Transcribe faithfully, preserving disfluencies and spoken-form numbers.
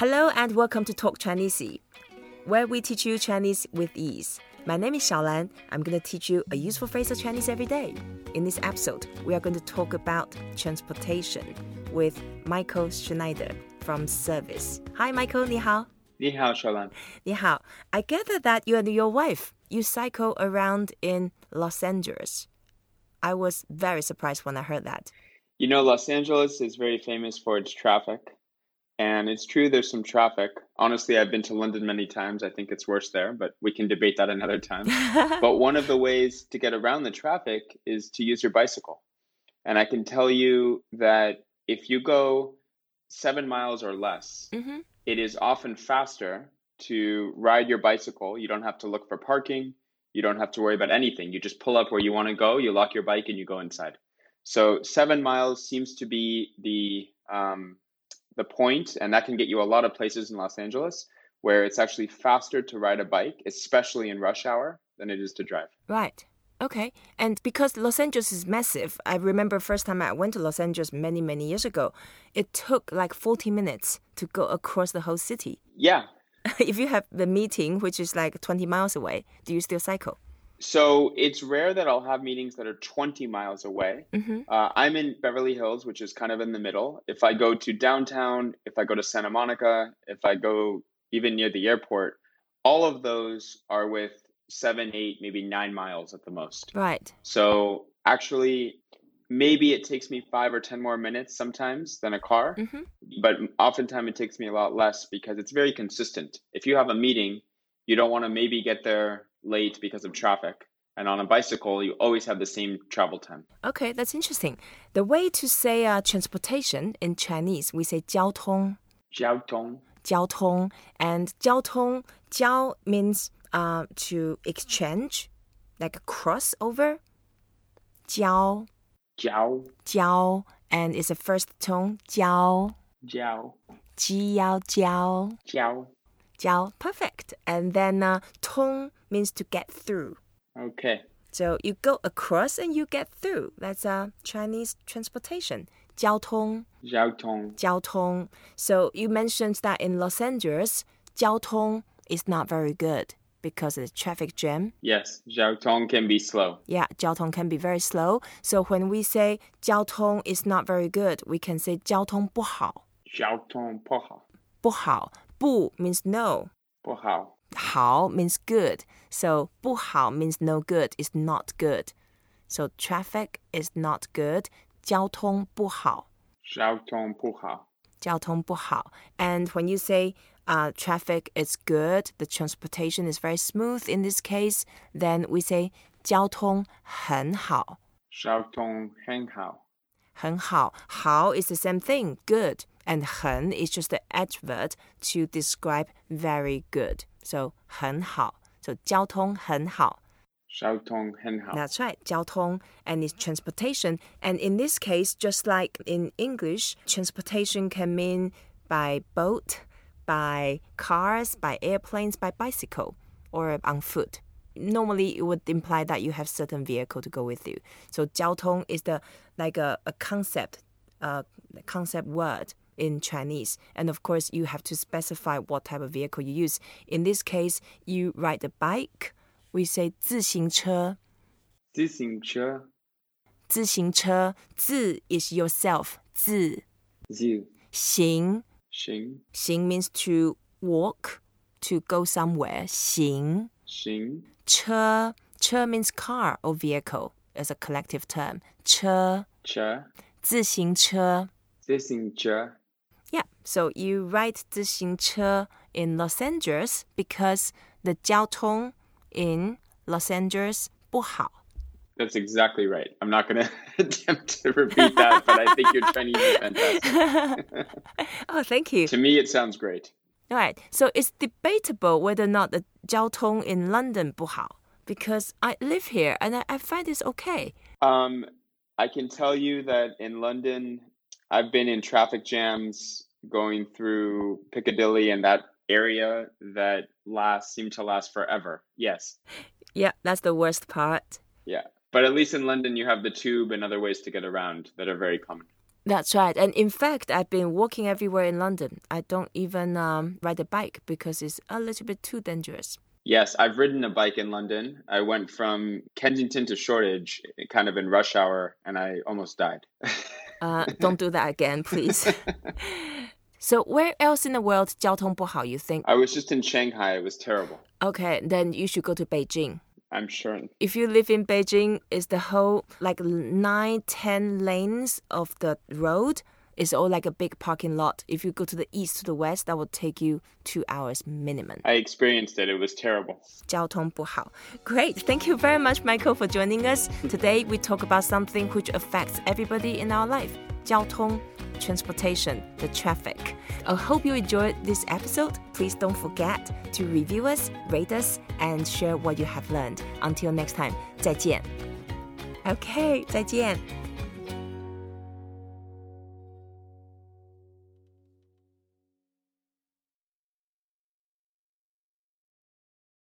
Hello and welcome to Talk Chinese, where we teach you Chinese with ease. My name is Xiaolan. I'm going to teach you a useful phrase of Chinese every day. In this episode, we are going to talk about transportation with Michael Schneider from Service. Hi, Michael. 你好. 你好, Xiaolan. 你好. I gather that you and your wife, you cycle around in Los Angeles. I was very surprised when I heard that. You know, Los Angeles is very famous for its traffic. And it's true there's some traffic. Honestly, I've been to London many times. I think it's worse there, but we can debate that another time. But one of the ways to get around the traffic is to use your bicycle. And I can tell you that if you go seven miles or less, mm-hmm. it is often faster to ride your bicycle. You don't have to look for parking. You don't have to worry about anything. You just pull up where you want to go, you lock your bike, and you go inside. So seven miles seems to be the... Um, the point, and that can get you a lot of places in Los Angeles where it's actually faster to ride a bike, especially in rush hour, than it is to drive. Right. Okay. And because Los Angeles is massive, I remember first time I went to Los Angeles many, many years ago, it took like forty minutes to go across the whole city. Yeah. If you have the meeting, which is like twenty miles away, do you still cycle? So it's rare that I'll have meetings that are twenty miles away. Mm-hmm. Uh, I'm in Beverly Hills, which is kind of in the middle. If I go to downtown, if I go to Santa Monica, if I go even near the airport, all of those are with seven, eight, maybe nine miles at the most. Right. So actually, maybe it takes me five or ten more minutes sometimes than a car. Mm-hmm. But oftentimes it takes me a lot less because it's very consistent. If you have a meeting, you don't want to maybe get there late because of traffic. And on a bicycle, you always have the same travel time. Okay, that's interesting. The way to say uh, transportation in Chinese, we say 交通. 交通. 交通. And 交通, 交 means uh, to exchange, like a crossover. 交. 交. 交. And it's a first tone. 交. 交. 鸡要交. 交. 交. Perfect. And then uh, 通 means to get through. Okay. So you go across and you get through. That's uh, Chinese transportation. 交通. 交通. 交通. So you mentioned that in Los Angeles, 交通 is not very good because of the traffic jam. Yes, 交通 can be slow. Yeah, 交通 can be very slow. So when we say 交通 is not very good, we can say 交通不好. 交通不好. 不好. 不 means no. 不好. 好 means good. So 不好 means no good, is not good. So traffic is not good. 交通不好. 交通不好. 交通不好. And when you say uh, traffic is good, the transportation is very smooth in this case, then we say 交通很好. 交通很好. 很好. 好 is the same thing, good. And 很 is just the adverb to describe very good. So 很好. So 交通很好. 交通很好. That's right, 交通 and it's transportation. And in this case, just like in English, transportation can mean by boat, by cars, by airplanes, by bicycle, or on foot. Normally, it would imply that you have certain vehicle to go with you. So 交通 is the like a, a concept, a concept word in Chinese. And of course, you have to specify what type of vehicle you use. In this case, you ride a bike. We say 自行车. 自行车. 自行车. 自 is yourself. 自. 自. 行. 行. 行 means to walk, to go somewhere. 行. 行. 车. 车 means car or vehicle as a collective term. 车. 车. 自行车. 自行车. Yeah, so you ride 自行车 in Los Angeles because the 交通 in Los Angeles 不好. That's exactly right. I'm not going to attempt to repeat that, but I think your Chinese is fantastic. Oh, thank you. To me, it sounds great. All right, so it's debatable whether or not the 交通 in London 不好, because I live here and I, I find it's okay. Um, I can tell you that in London, I've been in traffic jams going through Piccadilly and that area that last seem to last forever. Yes. Yeah, that's the worst part. Yeah. But at least in London, you have the tube and other ways to get around that are very common. That's right. And in fact, I've been walking everywhere in London. I don't even um, ride a bike because it's a little bit too dangerous. Yes, I've ridden a bike in London. I went from Kensington to Shoreditch kind of in rush hour, and I almost died. uh, don't do that again, please. So where else in the world 交通不好, you think? I was just in Shanghai. It was terrible. Okay, then you should go to Beijing. I'm sure. If you live in Beijing, is the whole like nine, ten lanes of the road is all like a big parking lot. If you go to the east to the west, that will take you two hours minimum. I experienced it. It was terrible. 交通不好. Great. Thank you very much, Michael, for joining us. Today, we talk about something which affects everybody in our life. 交通, transportation, the traffic. I hope you enjoyed this episode. Please don't forget to review us, rate us, and share what you have learned. Until next time, 再见. Okay, 再见.